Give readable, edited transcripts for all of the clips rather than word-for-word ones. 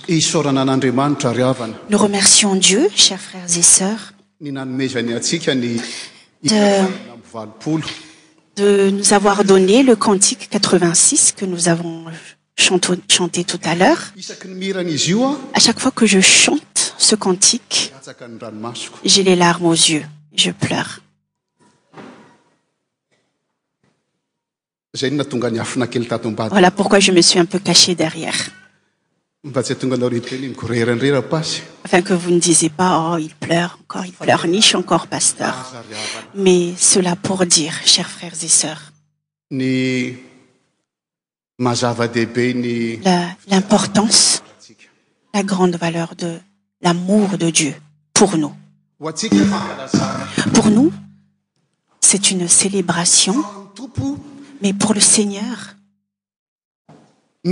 Nous remercions Dieu, chers frères et sœurs, de nous avoir donné le cantique 86 que nous avons chanté tout à l'heure. À chaque fois que je chante ce cantique, j'ai les larmes aux yeux, je pleure. Voilà pourquoi je me suis un peu cachée derrière. Afin que vous ne disiez pas, oh, il pleure, il pleurniche encore, pasteur. Mais cela pour dire, chers frères et sœurs, l'importance, la grande valeur de l'amour de Dieu pour nous. Pour nous, c'est une célébration, mais pour le Seigneur, il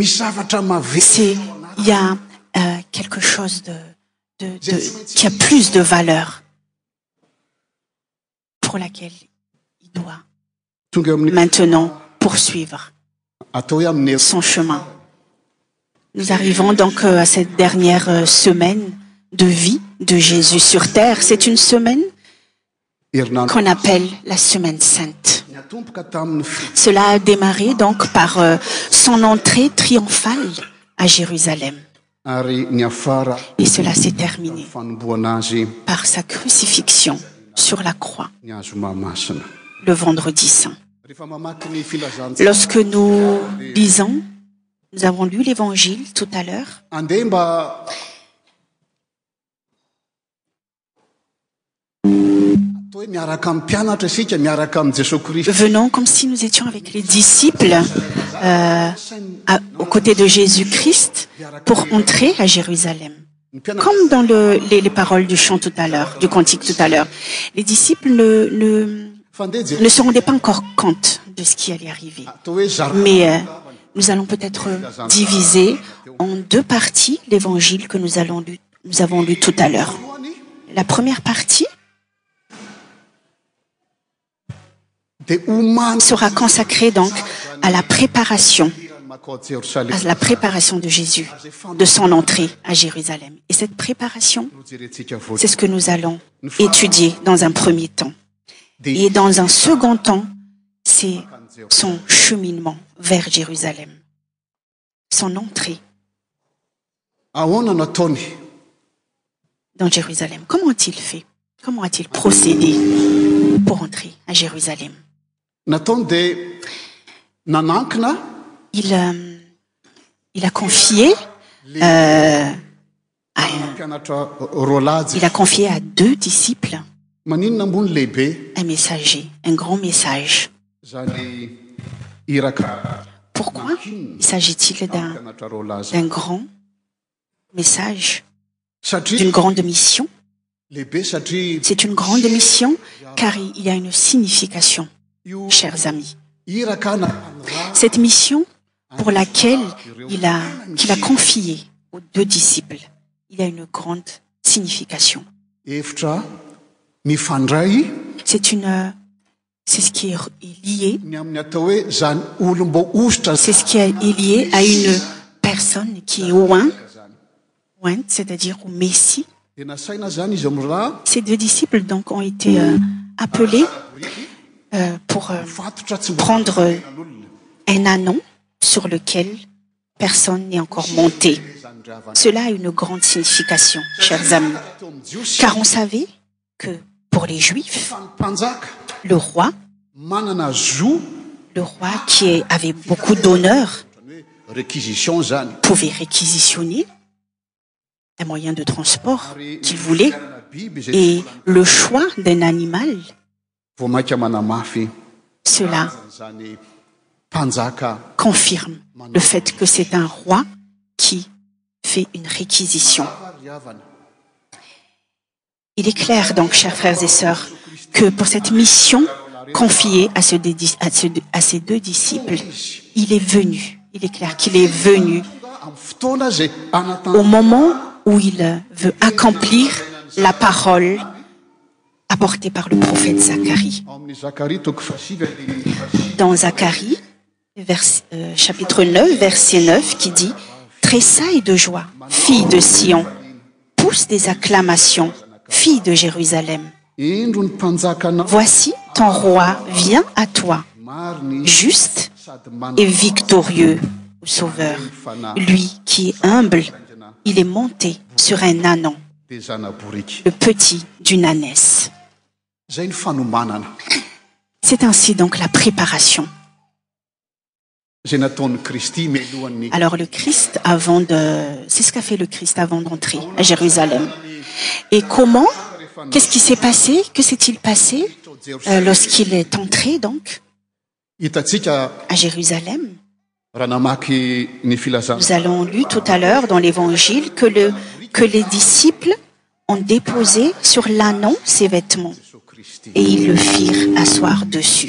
y a quelque chose qui a plus de valeur pour laquelle il doit maintenant poursuivre son chemin. Nous arrivons donc à cette dernière semaine de vie de Jésus sur terre. C'est une semaine qu'on appelle la semaine sainte. Cela a démarré donc par son entrée triomphale à Jérusalem. Et cela s'est terminé par sa crucifixion sur la croix le vendredi saint. Lorsque nous lisons, nous avons lu l'évangile tout à l'heure. Venons comme si nous étions avec les disciples aux côtés de Jésus-Christ pour entrer à Jérusalem. Comme dans les paroles du chant tout à l'heure, du cantique tout à l'heure. Les disciples ne se rendaient pas encore compte de ce qui allait arriver. Mais nous allons peut-être diviser en deux parties l'évangile que nous avons lu tout à l'heure. La première partie sera consacrée donc à la préparation de Jésus, de son entrée à Jérusalem. Et cette préparation, c'est ce que nous allons étudier dans un premier temps. Et dans un second temps, c'est son cheminement vers Jérusalem, son entrée dans Jérusalem. Comment a-t-il fait? Comment a-t-il procédé pour entrer à Jérusalem? Il a confié à deux disciples un messager, un grand message. Pourquoi s'agit-il d'un grand message, d'une grande mission? C'est une grande mission car il y a une signification, chers amis. Cette mission pour laquelle qu'il a confiée aux deux disciples, il y a une grande signification. C'est ce qui est lié. C'est ce qui est lié à une personne qui est ointe, c'est-à-dire au Messie. Ces deux disciples donc ont été appelés pour prendre un anon sur lequel personne n'est encore monté. Cela a une grande signification, chers amis, car on savait que pour les Juifs, le roi qui avait beaucoup d'honneur pouvait réquisitionner un moyen de transport qu'il voulait et le choix d'un animal. Cela confirme le fait que c'est un roi qui fait une réquisition. Il est clair donc, chers frères et sœurs, que pour cette mission confiée à ces deux disciples, il est venu. Il est clair qu'il est venu au moment où il veut accomplir la parole apportée par le prophète Zacharie. Dans Zacharie, chapitre 9, verset 9, qui dit « tressaille de joie, fille de Sion. Pousse des acclamations, fille de Jérusalem. Voici, ton roi vient à toi, juste et victorieux, Sauveur. Lui qui est humble, il est monté sur un ânon, le petit d'une ânesse. C'est ainsi donc la préparation. Alors le Christ, c'est ce qu'a fait le Christ avant d'entrer à Jérusalem. Et comment? Qu'est-ce qui s'est passé? Que s'est-il passé lorsqu'il est entré donc à Jérusalem? Nous allons lire tout à l'heure dans l'Évangile que les disciples ont déposé sur l'ânon ses vêtements et ils le firent asseoir dessus.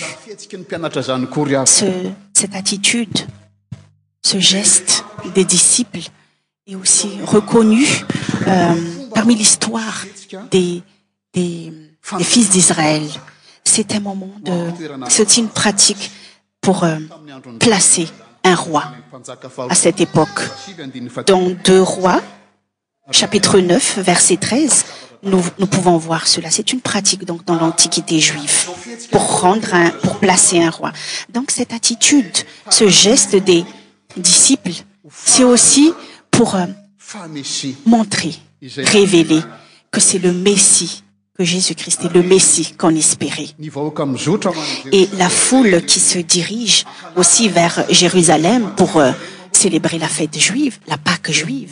Cette attitude, ce geste des disciples est aussi reconnu parmi l'histoire des fils d'Israël. C'est un moment c'est une pratique pour placer un roi à cette époque. Dans 2 Rois, chapitre 9, verset 13, nous pouvons voir cela. C'est une pratique donc dans l'Antiquité juive pour placer un roi. Donc cette attitude, ce geste des disciples, c'est aussi pour montrer, révéler que c'est le Messie, que Jésus-Christ est le Messie qu'on espérait. Et la foule qui se dirige aussi vers Jérusalem pour célébrer la fête juive, la Pâque juive.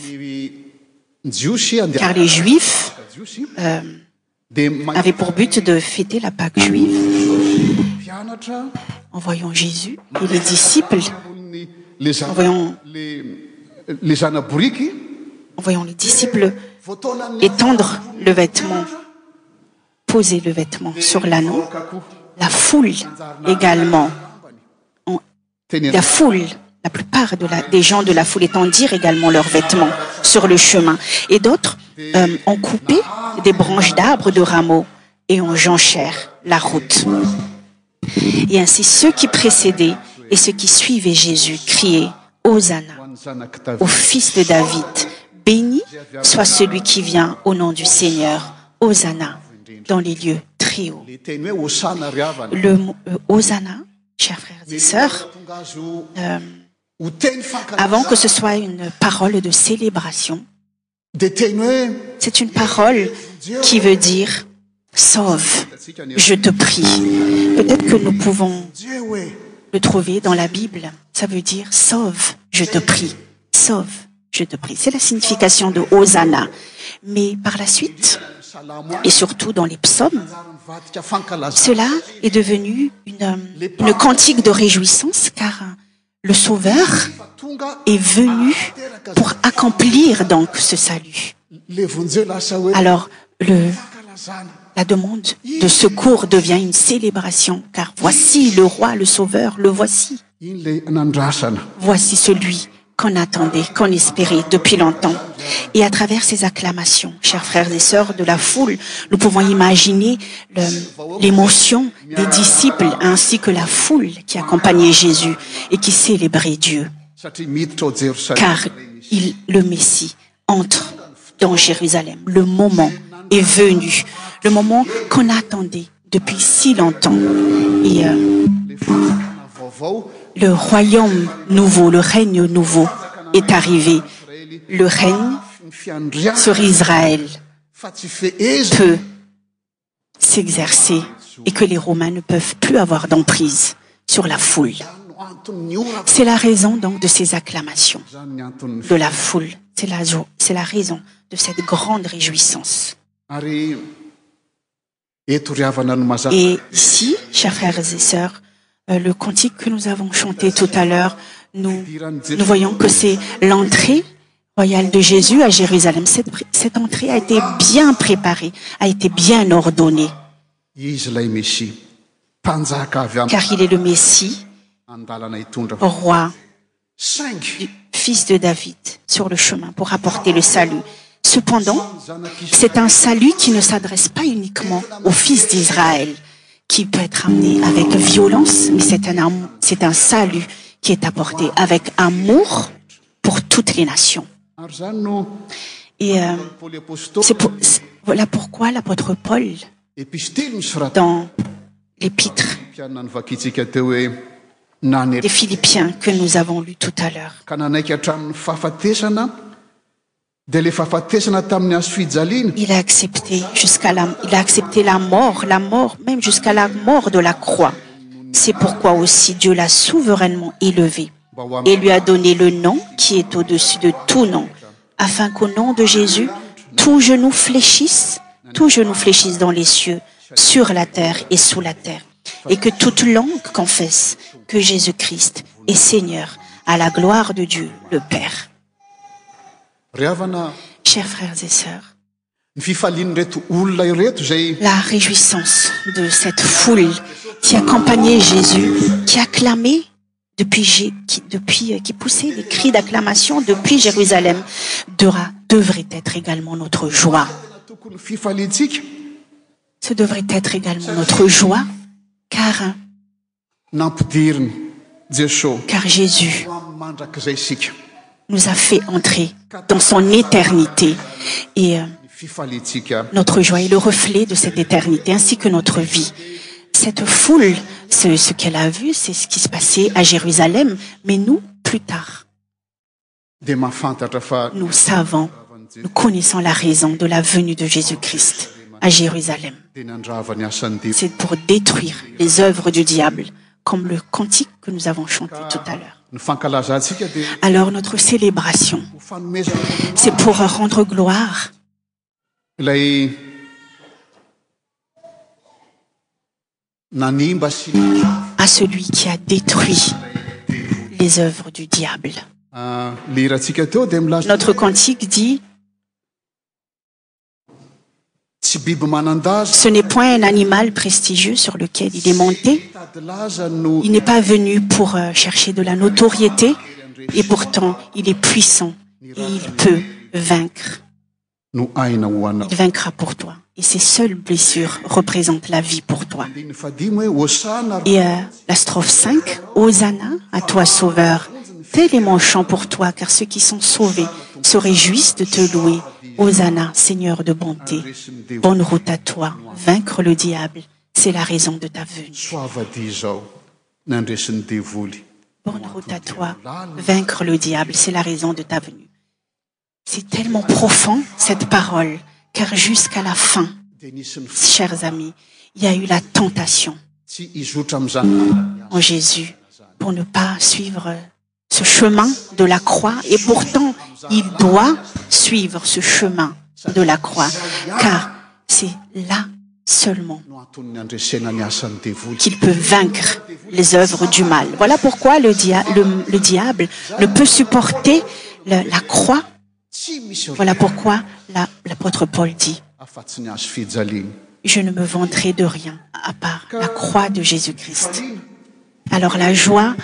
Car les Juifs avaient pour but de fêter la Pâque juive. En voyant Jésus et les disciples, en voyant les disciples étendre le vêtement, poser le vêtement sur l'ânon, la foule également, la plupart des gens de la foule étendirent également leurs vêtements sur le chemin. Et d'autres ont coupé des branches d'arbres de rameaux et ont jonchèrent la route. Et ainsi ceux qui précédaient et ceux qui suivaient Jésus criaient « Hosanna au fils de David, béni soit celui qui vient au nom du Seigneur, Hosanna dans les lieux très hauts. » Le mot Hosanna, chers frères et sœurs, avant que ce soit une parole de célébration, c'est une parole qui veut dire « Sauve, je te prie ». Peut-être que nous pouvons le trouver dans la Bible. Ça veut dire « Sauve, je te prie ». Sauve, je te prie. C'est la signification de Hosanna. Mais par la suite, et surtout dans les psaumes, cela est devenu une cantique de réjouissance car le Sauveur est venu pour accomplir donc ce salut. Alors, la demande de secours devient une célébration car voici le roi, le Sauveur, le voici. Voici celui qu'on attendait, qu'on espérait depuis longtemps. Et à travers ces acclamations, chers frères et sœurs de la foule, nous pouvons imaginer l'émotion des disciples ainsi que la foule qui accompagnait Jésus et qui célébrait Dieu. Car le Messie entre dans Jérusalem. Le moment est venu, le moment qu'on attendait depuis si longtemps. Et le royaume nouveau, le règne nouveau est arrivé. Le règne sur Israël peut s'exercer et que les Romains ne peuvent plus avoir d'emprise sur la foule. C'est la raison donc de ces acclamations de la foule. C'est la raison de cette grande réjouissance. Et ici, chers frères et sœurs, le cantique que nous avons chanté tout à l'heure, nous voyons que c'est l'entrée royale de Jésus à Jérusalem. Cette entrée a été bien préparée, a été bien ordonnée. Car il est le Messie, roi, fils de David, sur le chemin pour apporter le salut. Cependant, c'est un salut qui ne s'adresse pas uniquement aux fils d'Israël, qui peut être amené avec violence, mais c'est un salut qui est apporté avec amour pour toutes les nations. Et voilà pourquoi l'apôtre Paul, dans l'épître des Philippiens que nous avons lu tout à l'heure, il a accepté la mort, même jusqu'à la mort de la croix. C'est pourquoi aussi Dieu l'a souverainement élevé et lui a donné le nom qui est au-dessus de tout nom, afin qu'au nom de Jésus, tout genou fléchisse dans les cieux, sur la terre et sous la terre, et que toute langue confesse que Jésus-Christ est Seigneur, à la gloire de Dieu le Père. Chers frères et sœurs, la réjouissance de cette foule qui accompagnait Jésus, qui acclamait qui poussait des cris d'acclamation depuis Jérusalem, devrait être également notre joie. Ce devrait être également notre joie, car Jésus nous a fait entrer dans son éternité. Et notre joie est le reflet de cette éternité, ainsi que notre vie. Cette foule, ce qu'elle a vu, c'est ce qui se passait à Jérusalem, mais nous, plus tard, nous connaissons la raison de la venue de Jésus-Christ à Jérusalem. C'est pour détruire les œuvres du diable, comme le cantique que nous avons chanté tout à l'heure. Alors notre célébration, c'est pour rendre gloire à celui qui a détruit les œuvres du diable. Notre cantique dit: ce n'est point un animal prestigieux sur lequel il est monté. Il n'est pas venu pour chercher de la notoriété, et pourtant il est puissant et il peut vaincre. Il vaincra pour toi. Et ses seules blessures représentent la vie pour toi. Et la strophe 5, Hosanna à toi Sauveur, tel est mon chant pour toi, car ceux qui sont sauvés se réjouissent de te louer. Hosanna, Seigneur de bonté, bonne route à toi, vaincre le diable, c'est la raison de ta venue. Bonne route à toi, vaincre le diable, c'est la raison de ta venue. C'est tellement profond, cette parole, car jusqu'à la fin, chers amis, il y a eu la tentation en Jésus pour ne pas suivre ce chemin de la croix, et pourtant, il doit suivre ce chemin de la croix, car c'est là seulement qu'il peut vaincre les œuvres du mal. Voilà pourquoi le diable ne peut supporter la croix. Voilà pourquoi l'apôtre Paul dit: je ne me vanterai de rien à part la croix de Jésus-Christ. Alors la joie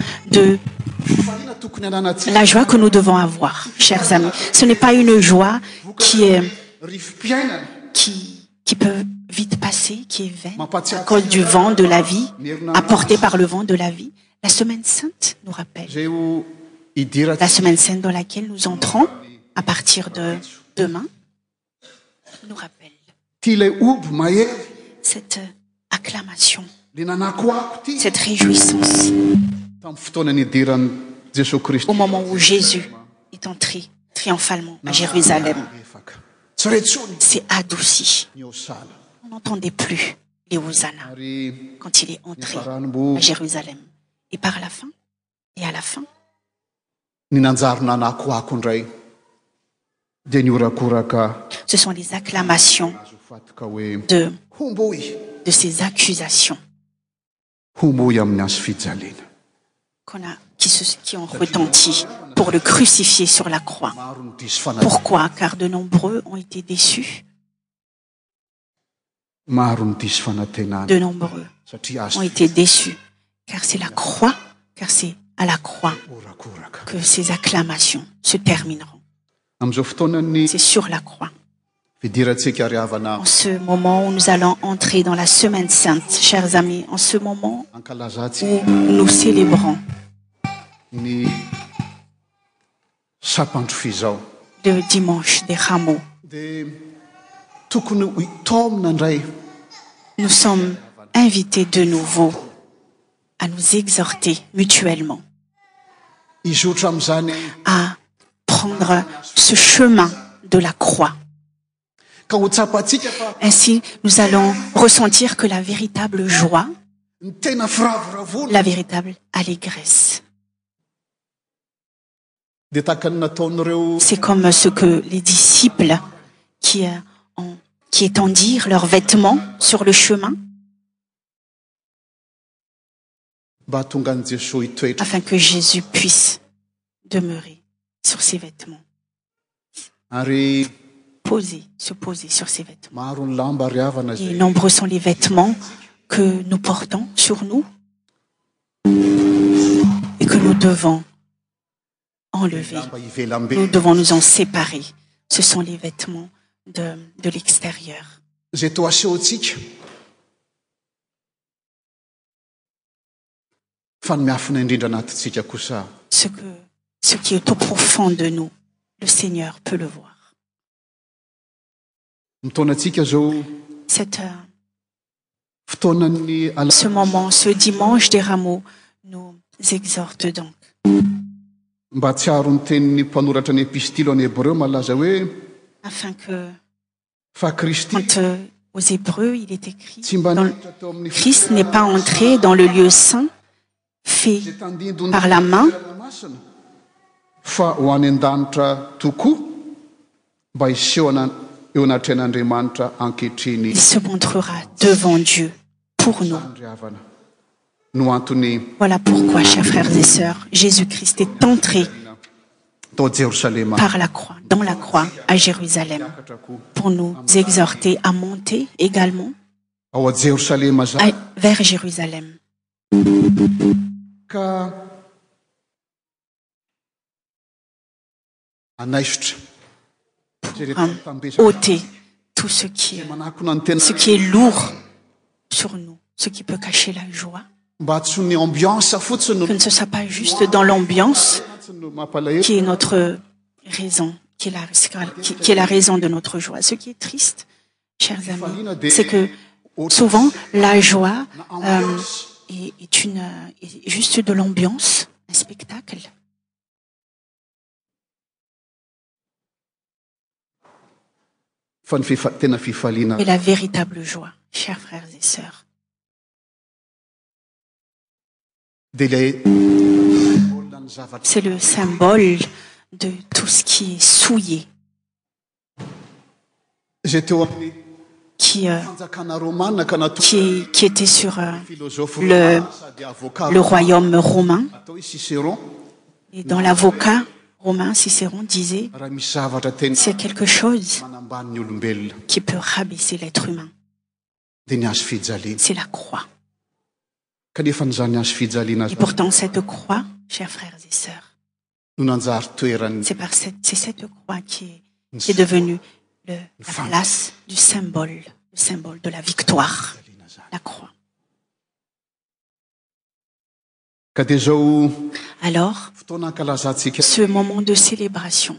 que nous devons avoir, chers amis, ce n'est pas une joie qui peut vite passer, qui est vaine à cause du vent de la vie, apporté par le vent de la vie. La semaine sainte nous rappelle, la semaine sainte dans laquelle nous entrons à partir de demain, nous rappelle cette acclamation, cette réjouissance au moment où Jésus est entré triomphalement à Jérusalem. C'est adouci. On n'entendait plus les Hosanna quand il est entré à Jérusalem. Et à la fin, ce sont les acclamations de ces accusations qui ont retenti pour le crucifier sur la croix. Pourquoi? Car de nombreux ont été déçus. De nombreux ont été déçus, car c'est à la croix que ces acclamations se termineront. C'est sur la croix. En ce moment où nous allons entrer dans la semaine sainte, chers amis, en ce moment où nous célébrons le dimanche des rameaux. Nous sommes invités de nouveau à nous exhorter mutuellement, à prendre ce chemin de la croix. Ainsi, nous allons ressentir que la véritable joie, la véritable allégresse, c'est comme ce que les disciples qui étendirent leurs vêtements sur le chemin afin que Jésus puisse demeurer sur ses vêtements, se poser sur ses vêtements. Et nombreux sont les vêtements que nous portons sur nous et que nous devons enlever. Nous devons nous en séparer. Ce sont les vêtements de l'extérieur. Ce qui est au profond de nous, le Seigneur peut le voir. Ce moment, ce dimanche des rameaux, nous exhorte donc. Afin que, quand aux Hébreux, il est écrit, Christ n'est pas entré dans le lieu saint fait par la main, il se montrera devant Dieu pour nous. Voilà pourquoi, chers frères et sœurs, Jésus-Christ est entré par la croix, dans la croix à Jérusalem, pour nous exhorter à monter également vers Jérusalem. Pour ôter tout ce qui est lourd sur nous, ce qui peut cacher la joie. Que ne ce soit pas juste dans l'ambiance qui est notre raison, qui est la raison de notre joie. Ce qui est triste, chers amis, c'est que souvent la joie est juste de l'ambiance, un spectacle. Et la véritable joie, chers frères et sœurs, c'est le symbole de tout ce qui est souillé, qui était sur le royaume romain. Et dans l'avocat romain, Cicéron disait, c'est quelque chose qui peut rabaisser l'être humain. C'est la croix. Et pourtant, cette croix, chers frères et sœurs, c'est cette croix qui est devenue la place du symbole, le symbole de la victoire, la croix. Alors, ce moment de célébration,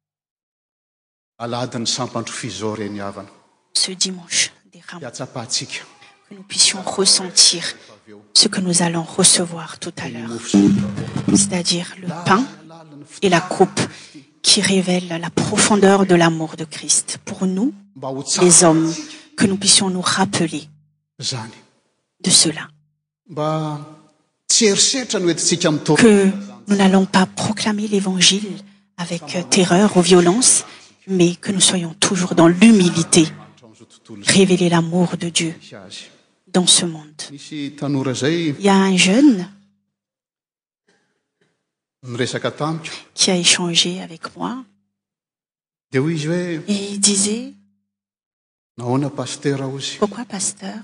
ce dimanche des rameaux, que nous puissions ressentir ce que nous allons recevoir tout à l'heure, c'est-à-dire le pain et la coupe qui révèlent la profondeur de l'amour de Christ pour nous, les hommes, que nous puissions nous rappeler de cela. Que nous n'allons pas proclamer l'évangile avec terreur ou violence, mais que nous soyons toujours dans l'humilité, révéler l'amour de Dieu dans ce monde. Il y a un jeune qui a échangé avec moi et il disait, pourquoi pasteur?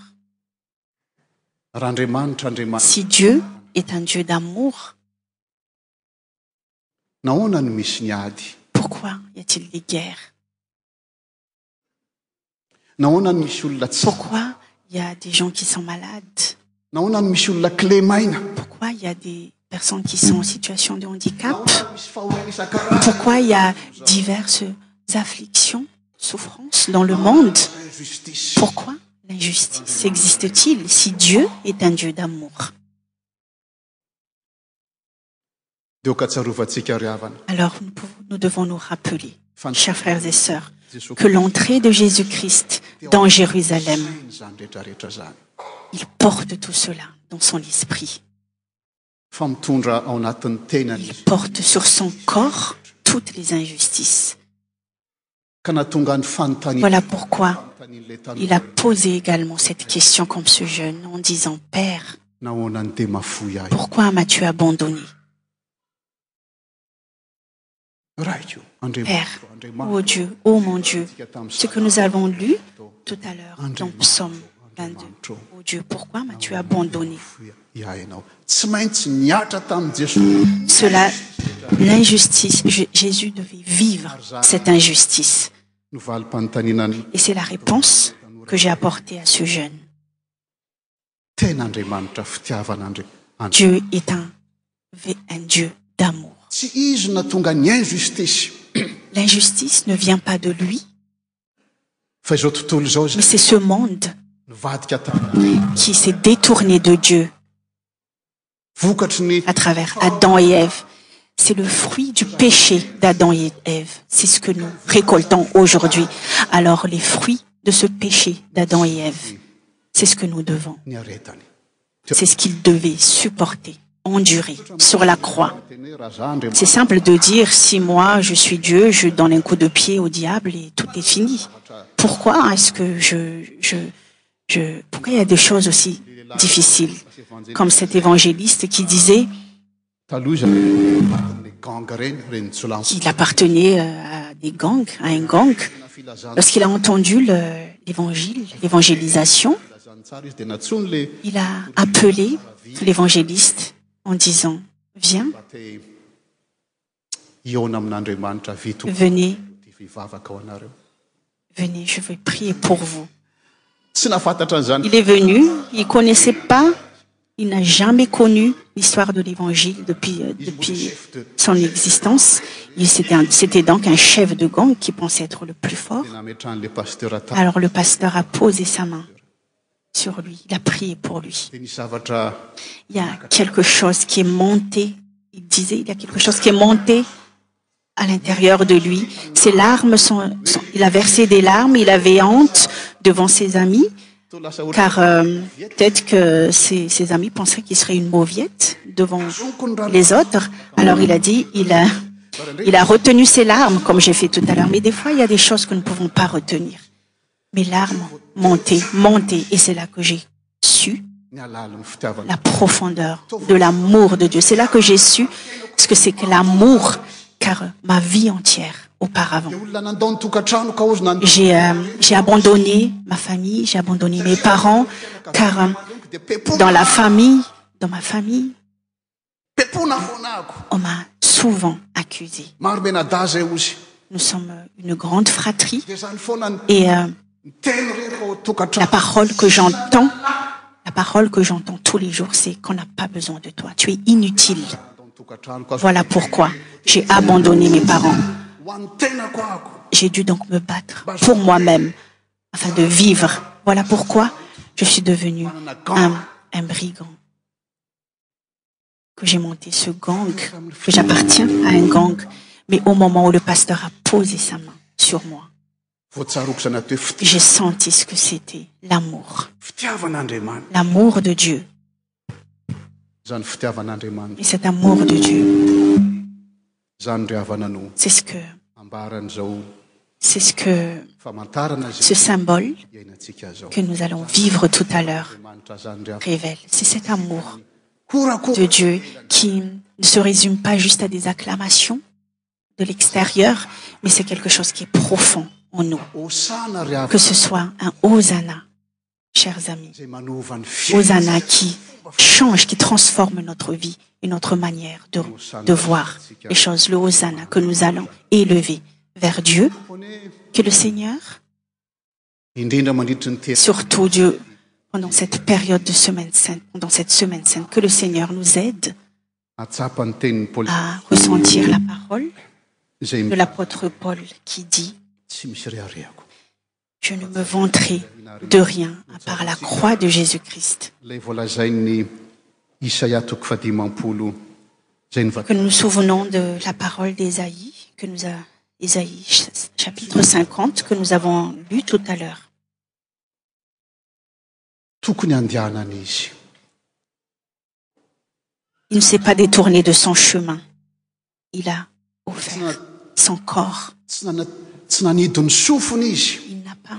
Si Dieu est un Dieu d'amour, pourquoi y a-t-il des guerres? Pourquoi il y a des gens qui sont malades? Pourquoi il y a des personnes qui sont en situation de handicap? Pourquoi il y a diverses afflictions, souffrances dans le monde? Pourquoi l'injustice existe-t-il si Dieu est un Dieu d'amour? Alors nous devons nous rappeler, chers frères et sœurs, que l'entrée de Jésus-Christ dans Jérusalem, il porte tout cela dans son esprit. Il porte sur son corps toutes les injustices. Voilà pourquoi il a posé également cette question comme ce jeune en disant « Père, pourquoi m'as-tu abandonné ?» Père, ô Dieu, ô mon Dieu, ce que nous avons lu tout à l'heure dans Psaume 22. Ô Dieu, pourquoi m'as-tu abandonné? Cela, l'injustice, Jésus devait vivre cette injustice. Et c'est la réponse que j'ai apportée à ce jeune. Dieu est un Dieu d'amour. L'injustice ne vient pas de lui, mais c'est ce monde qui s'est détourné de Dieu à travers Adam et Ève. C'est le fruit du péché d'Adam et Ève. C'est ce que nous récoltons aujourd'hui. Alors les fruits de ce péché d'Adam et Ève, c'est ce que nous devons. C'est ce qu'ils devaient supporter, endurer sur la croix. C'est simple de dire, si moi je suis Dieu, je donne un coup de pied au diable et tout est fini. Pourquoi est-ce que pourquoi il y a des choses aussi difficiles, comme cet évangéliste qui disait qu'il appartenait à des gangs, à un gang. Lorsqu'il a entendu l'évangélisation, il a appelé l'évangéliste en disant, viens, venez, je vais prier pour vous. Il est venu, il connaissait pas, il n'a jamais connu l'histoire de l'évangile depuis son existence. C'était donc un chef de gang qui pensait être le plus fort. Alors le pasteur a posé sa main sur lui, il a prié pour lui. Il y a quelque chose qui est monté, il disait, il y a quelque chose qui est monté à l'intérieur de lui. Ses larmes il a versé des larmes, il avait honte devant ses amis, car peut-être que ses amis penseraient qu'il serait une mauviette devant les autres. Alors il a dit, il a retenu ses larmes, comme j'ai fait tout à l'heure. Mais des fois, il y a des choses que nous ne pouvons pas retenir. Mes larmes montaient, et c'est là que j'ai su la profondeur de l'amour de Dieu. C'est là que j'ai su ce que c'est que l'amour, car ma vie entière, auparavant, j'ai abandonné ma famille, j'ai abandonné mes parents, car dans ma famille, on m'a souvent accusé. Nous sommes une grande fratrie et la parole que j'entends tous les jours, c'est qu'on n'a pas besoin de toi. Tu es inutile. Voilà pourquoi j'ai abandonné mes parents. J'ai dû donc me battre pour moi-même afin de vivre. Voilà pourquoi je suis devenu un brigand. Que j'ai monté ce gang, que j'appartiens à un gang. Mais au moment où le pasteur a posé sa main sur moi, j'ai senti ce que c'était l'amour. L'amour de Dieu. Et cet amour de Dieu, c'est ce symbole que nous allons vivre tout à l'heure révèle. C'est cet amour de Dieu qui ne se résume pas juste à des acclamations de l'extérieur, mais c'est quelque chose qui est profond en nous. Que ce soit un Hosanna, chers amis. Hosanna qui change, qui transforme notre vie et notre manière de voir les choses. Le Hosanna que nous allons élever vers Dieu, que le Seigneur, surtout Dieu, pendant cette période de semaine sainte, pendant cette semaine sainte, que le Seigneur nous aide à ressentir la parole de l'apôtre Paul qui dit « Je ne me vanterai de rien à part la croix de Jésus-Christ. » Que nous nous souvenons de la parole d'Ésaïe, Ésaïe chapitre 50, que nous avons lu tout à l'heure. Il ne s'est pas détourné de son chemin. Il a offert son corps. Il n'a pas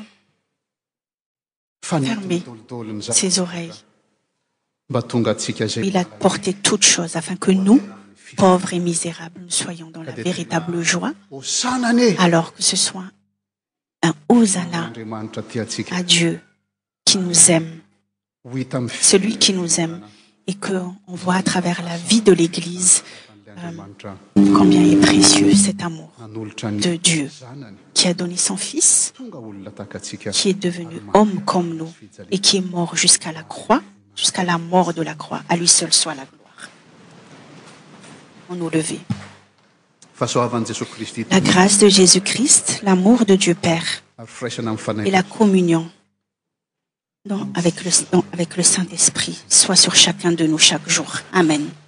fermé ses oreilles. Il a porté toutes choses afin que nous, pauvres et misérables, nous soyons dans la véritable joie, alors que ce soit un hosanna à Dieu qui nous aime, celui qui nous aime, et qu'on voit à travers la vie de l'Église combien est précieux cet amour de Dieu qui a donné son Fils, qui est devenu homme comme nous et qui est mort jusqu'à la croix, jusqu'à la mort de la croix. À lui seul soit la gloire. On nous lever. La grâce de Jésus-Christ, l'amour de Dieu Père et la communion avec le Saint-Esprit soit sur chacun de nous chaque jour. Amen.